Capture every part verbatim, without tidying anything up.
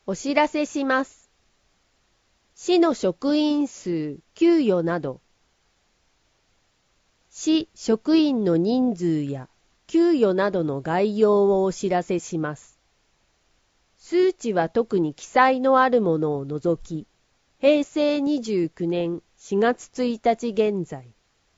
お知らせします。市の職員数、給与など。市職員の人数や給与などの概要をお知らせします。数値は特に記載のあるものを除き、へいせいにじゅうきゅうねんしがつついたち現在。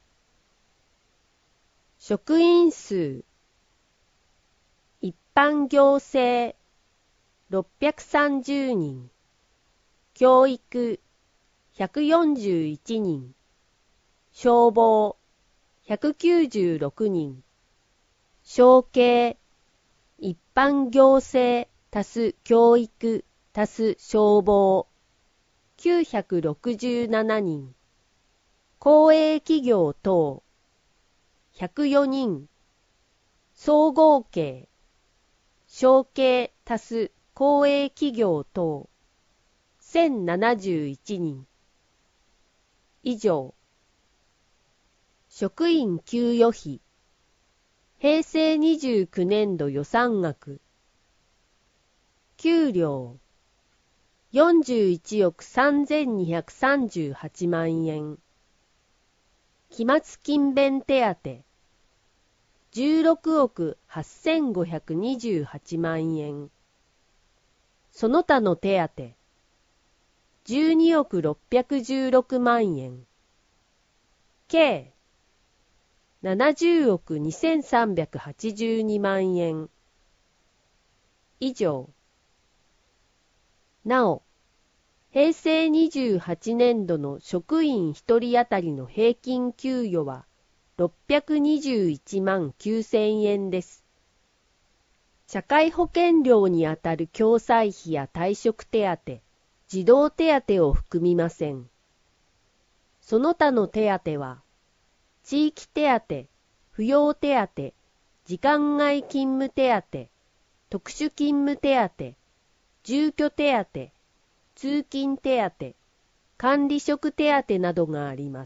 職員数。一般行政ろっぴゃくさんじゅうにん、教育ひゃくよんじゅういちにん、消防ひゃくきゅうじゅうろくにん、承継一般行政足す教育足す消防きゅうひゃくろくじゅうななにん、公営企業等ひゃくよにん、総合計承継足す公営企業等せんななじゅういちにん以上。職員給与費へいせいにじゅうきゅうねんど予算額給料よんじゅういちおくさんぜんにひゃくさんじゅうはちまんえん、期末勤勉手当じゅうろくおくはっせんごひゃくにじゅうはちまんえん、その他の手当じゅうにおくろっぴゃくじゅうろくまんえん、計ななじゅうおくにせんさんびゃくはちじゅうにまんえん以上。なお、へいせいにじゅうはちねんどの職員ひとり当たりの平均給与はろっぴゃくにじゅういちまんきゅうせんえんです。社会保険料にあたる共済費や退職手当、児童手当を含みません。その他の手当は、地域手当、扶養手当、時間外勤務手当、特殊勤務手当、住居手当、通勤手当、管理職手当などがあります。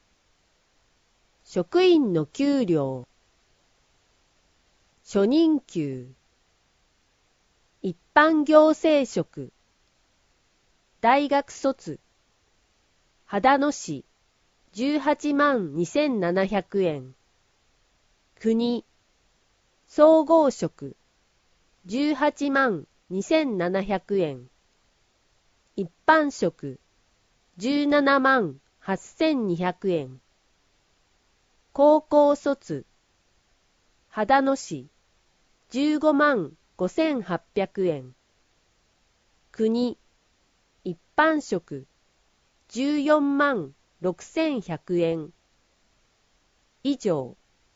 職員の給料。初任給。一般行政職。大学卒。秦野市じゅうはちまんにせんななひゃくえん。国。総合職じゅうはちまんにせんななひゃくえん。一般職じゅうななまんはっせんにひゃくえん。高校卒秦野市じゅうごまんごせんはっぴゃくえん。国一般職じゅうよんまんろくせんひゃくえん以上。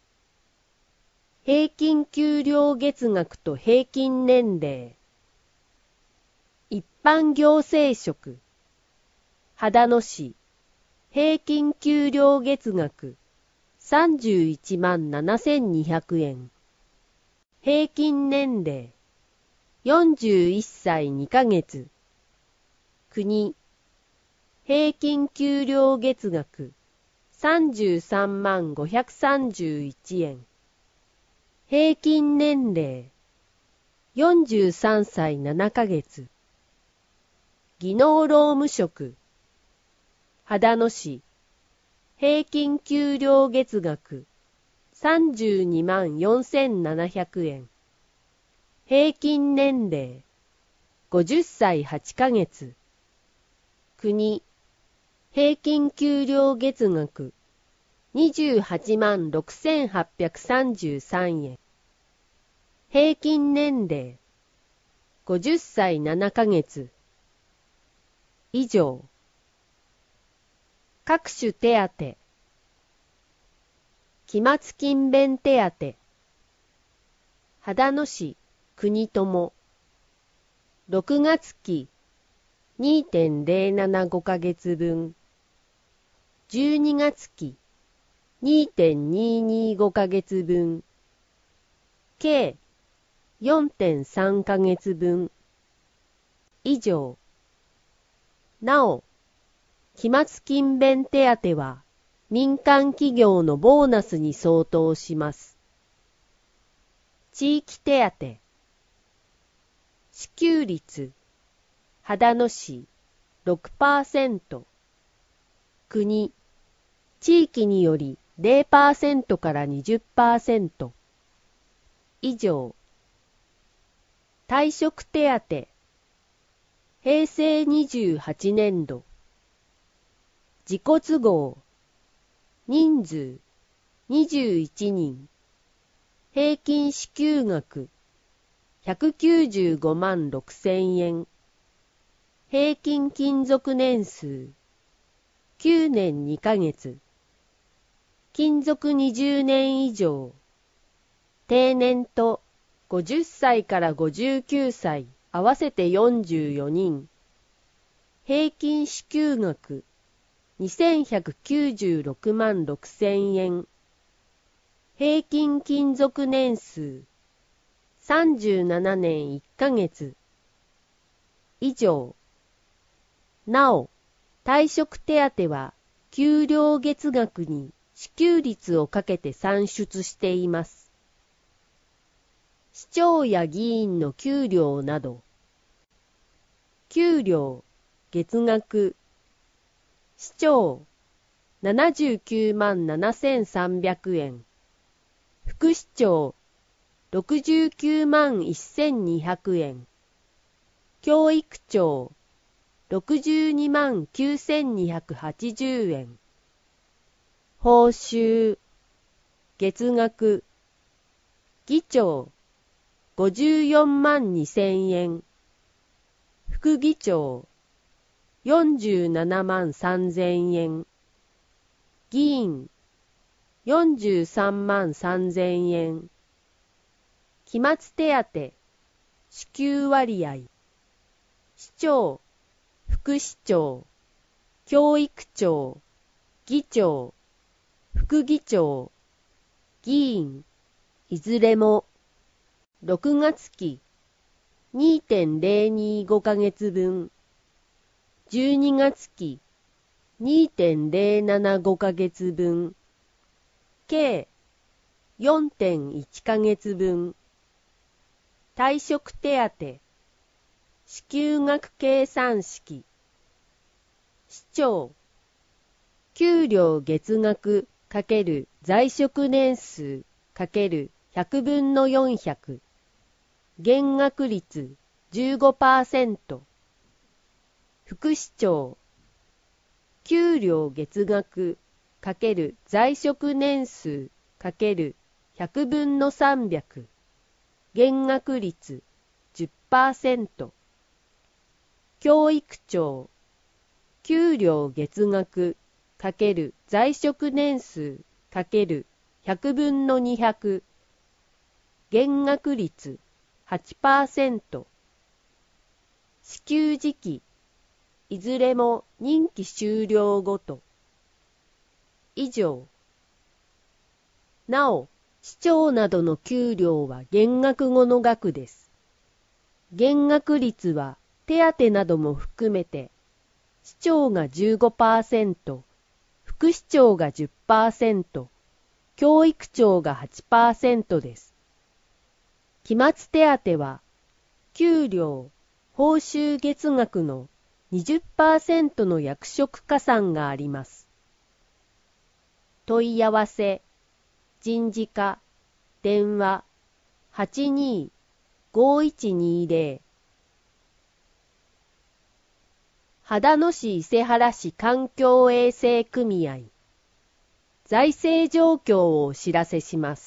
平均給料月額と平均年齢。一般行政職秦野市平均給料月額さんじゅういちまんななせんにひゃくえん。平均年齢よんじゅういっさいにかげつ。国平均給料月額さんじゅうさんまんごひゃくさんじゅういちえん。平均年齢よんじゅうさんさいななかげつ。技能労務職秦野市平均給料月額さんじゅうにまんよんせんななひゃくえん。平均年齢ごじゅっさいはちかげつ。国平均給料月額にじゅうはちまんろくせんはっぴゃくさんじゅうさんえん。平均年齢ごじゅっさいななかげつ以上。各種手当。期末勤勉手当。秦野市国友ろくがつ期 にてんぜろななご ヶ月分。じゅうにがつ期 にてんににご ヶ月分。計 よんてんさん ヶ月分以上。なお、期末勤勉手当は民間企業のボーナスに相当します。地域手当。支給率秦野市 ろくパーセント、国、地域により ゼロパーセント から にじゅっパーセント 以上。退職手当、平成にじゅうはちねんど、自己都合、人数にじゅういちにん、平均支給額ひゃくきゅうじゅうごまんろくせんえん、平均勤続年数きゅうねんにかげつ、勤続にじゅうねん以上、定年とごじゅっさいからごじゅうきゅうさい合わせてよんじゅうよにん、平均支給額にせんひゃくきゅうじゅうろくまんろくせんえん、平均勤続年数さんじゅうななねんいっかげつ以上。なお、退職手当は給料月額に支給率をかけて算出しています。市長や議員の給料など、給料月額、市長ななじゅうきゅうまんななせんさんびゃくえん、副市長ろくじゅうきゅうまんせんにひゃくえん、教育長ろくじゅうにまんきゅうせんにひゃくはちじゅうえん、報酬月額、議長ごじゅうよんまんにせんえん、副議長よんじゅうななまんさんぜんえん、議員よんじゅうさんまんさんぜんえん、期末手当支給割合、市長、副市長、教育長、議長、副議長、議員、いずれもろくがつき にてんぜろにご ヶ月分、じゅうにがつき にてんぜろななご ヶ月分、計 よんてんいち ヶ月分、退職手当、支給額計算式、市長、給料月額×在職年数 ×ひゃくぶんのよんひゃく、減額率 じゅうごパーセント、副市長、給料月額×在職年数 ×ひゃくぶんのさんびゃく、減額率 じゅっパーセント、教育長、給料月額×在職年数 ×ひゃくぶんのにひゃく、減額率 はちパーセント、支給時期、いずれも任期終了ごと。以上。なお、市長などの給料は減額後の額です。減額率は手当なども含めて、市長が じゅうごパーセント、副市長が じゅっパーセント、教育長が はちパーセント です。期末手当は、給料、報酬月額の にじゅっパーセント の役職加算があります。問い合わせ、人事課、電話、はちにーごーいちにーぜろ、秦野市伊勢原市環境衛生組合、財政状況をお知らせします。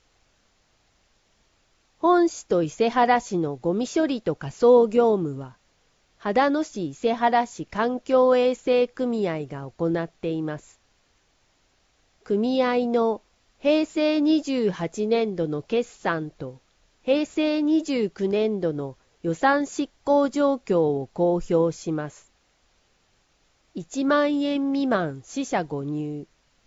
本市と伊勢原市のゴミ処理と仮送業務は、秦野市伊勢原市環境衛生組合が行っています。組合の平成にじゅうはちねんどの決算と平成にじゅうきゅうねんどの予算執行状況を公表します。いちまんえん未満四捨五入。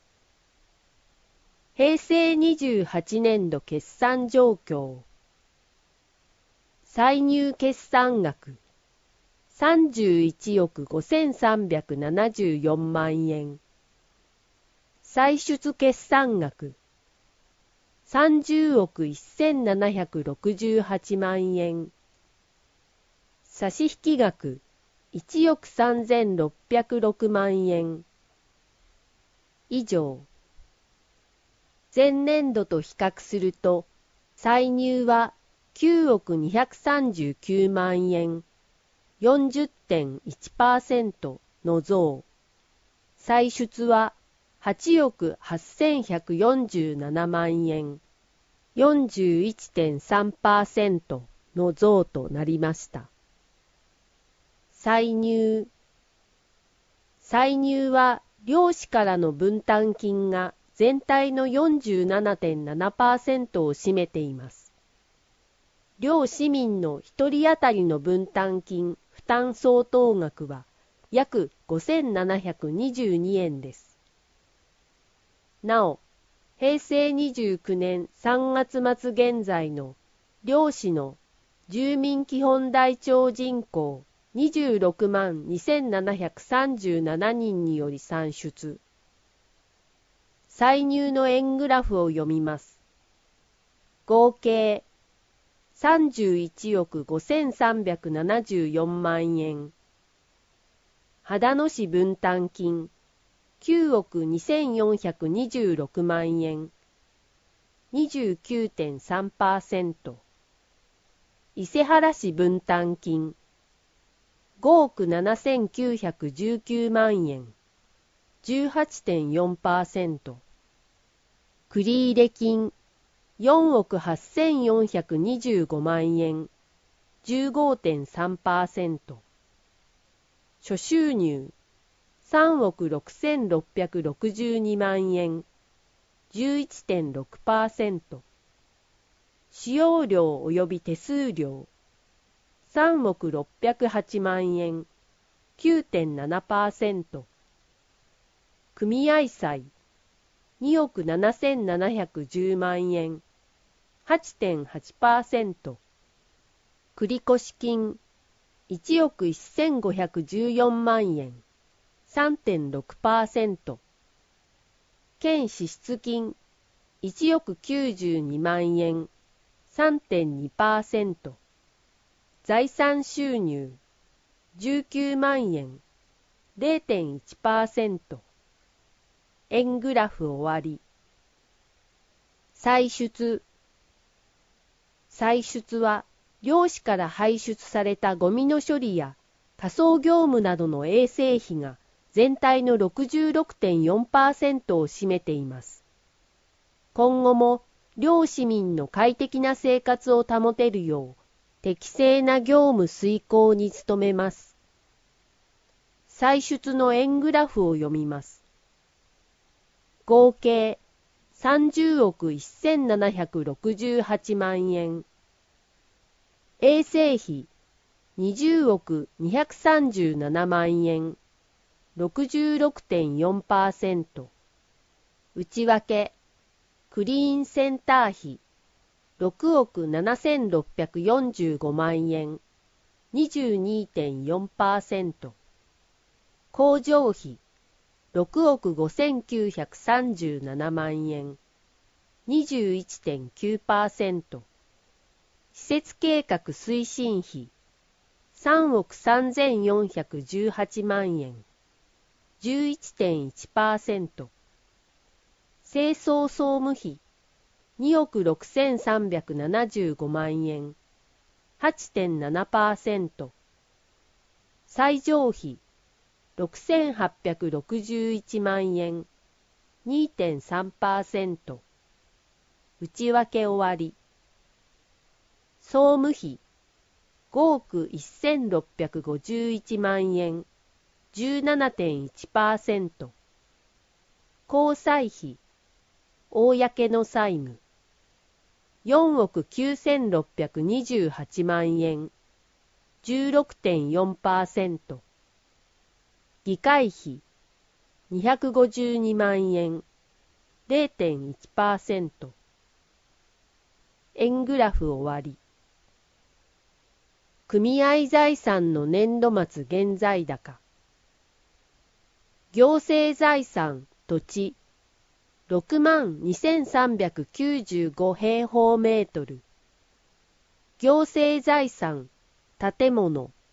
平成にじゅうはちねんど決算状況。歳入決算額さんじゅういちおくごせんさんびゃくななじゅうよんまんえん。歳出決算額さんじゅうおくせんななひゃくろくじゅうはちまんえん。 差引額いちおくさんぜんろっぴゃくろくまんえん以上。前年度と比較すると、歳入はきゅうおくにひゃくさんじゅうきゅうまんえん、よんじゅってんいちパーセント の増。歳出ははちおくはっせんひゃくよんじゅうななまんえん、よんじゅういってんさんパーセント の増となりました。歳入。歳入は領主からの分担金が全体の よんじゅうななてんななパーセント を占めています。領市民のひとり当たりの分担金負担相当額は約ごせんななひゃくにじゅうにえんです。なお、へいせいにじゅうきゅうねんさんがつ末現在の領市の住民基本台帳人口にじゅうろくまんにせんななひゃくさんじゅうななにんにより算出。歳入の円グラフを読みます。合計さんじゅういちおくごせんさんびゃくななじゅうよんまんえん。秦野市分担金きゅうおくにせんよんひゃくにじゅうろくまんえん。にじゅうきゅうてんさんパーセント。伊勢原市分担金ごおくななせんきゅうひゃくじゅうきゅうまんえん。じゅうはちてんよんパーセント。繰入金よんおくはっせんよんひゃくにじゅうごまんえん。じゅうごてんさんパーセント。諸収入さんおくろくせんろっぴゃくろくじゅうにまんえん。じゅういってんろくパーセント。使用料及び手数料さんおくろっぴゃくはちまんえん。きゅうてんななパーセント。組合債におくななせんななひゃくじゅうまんえん。はちてんはちパーセント。繰越金いちおくせんごひゃくじゅうよんまんえん。さんてんろくパーセント。県支出金いちおくきゅうじゅうにまんえん。さんてんにパーセント。財産収入じゅうきゅうまんえん。れいてんいちパーセント。円グラフ終わり。歳出。歳出は領主から排出されたゴミの処理や仮想業務などの衛生費が全体の ろくじゅうろくてんよんパーセント を占めています。今後も領市民の快適な生活を保てるよう適正な業務遂行に努めます。歳出の円グラフを読みます。合計さんじゅうおくせんななひゃくろくじゅうはちまんえん。衛生費にじゅうおくにひゃくさんじゅうななまんえん。ろくじゅうろくてんよんパーセント。内訳クリーンセンター費ろくおくななせんろっぴゃくよんじゅうごまんえん。にじゅうにてんよんパーセント。工場費ろくおくごせんきゅうひゃくさんじゅうななまんえん。にじゅういってんきゅうパーセント。施設計画推進費さんおくさんぜんよんひゃくじゅうはちまんえん。じゅういってんいちパーセント。清掃総務費におくろくせんさんびゃくななじゅうごまんえん。はちてんななパーセント。斎場費ろくせんはっぴゃくろくじゅういちまんえん。にてんさんパーセント。内訳終わり。総務費ごおくせんろっぴゃくごじゅういちまんえん。じゅうななてんいちパーセント。公債費公の債務よんおくきゅうせんろっぴゃくにじゅうはちまんえん。じゅうろくてんよんパーセント。議会費にひゃくごじゅうにまんえん。れいてんいちパーセント。円グラフ終わり。組合財産の年度末現在高。行政財産土地ろくまんにせんさんびゃくきゅうじゅうご平方メートル。行政財産建物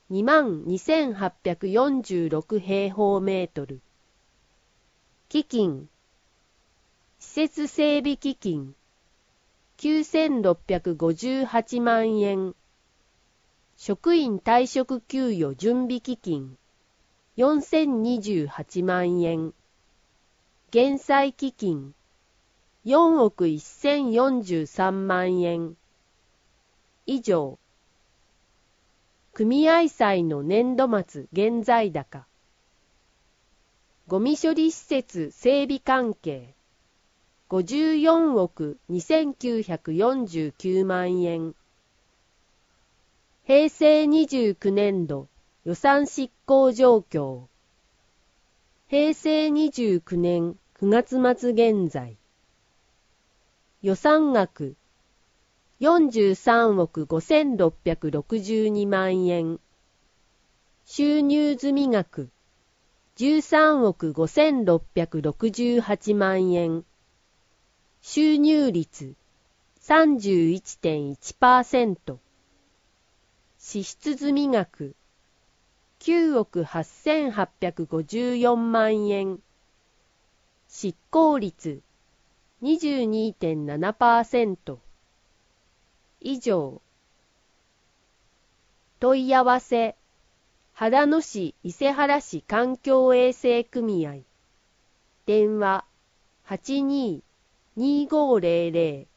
にまんにせんはっぴゃくよんじゅうろく平方メートル。基金、施設整備基金、きゅうせんろっぴゃくごじゅうはちまんえん。職員退職給与準備基金、よんせんにじゅうはちまんえん。減債基金、よんおくせんよんじゅうさんまんえん。以上。組合債の年度末現在高。ゴミ処理施設整備関係、ごじゅうよんおくにせんきゅうひゃくよんじゅうきゅうまんえん。平成にじゅうきゅうねんど予算執行状況。平成にじゅうきゅうねんくがつ末現在。予算額よんじゅうさんおくごせんろっぴゃくろくじゅうにまんえん。収入済み額じゅうさんおくごせんろっぴゃくろくじゅうはちまんえん。収入率 さんじゅういってんいちパーセント。支出済み額きゅうおくはっせんはっぴゃくごじゅうよんまんえん。執行率 にじゅうにてんななパーセント。以上。問い合わせ秦野市伊勢原市環境衛生組合電話 はちにーにーごーぜろぜろ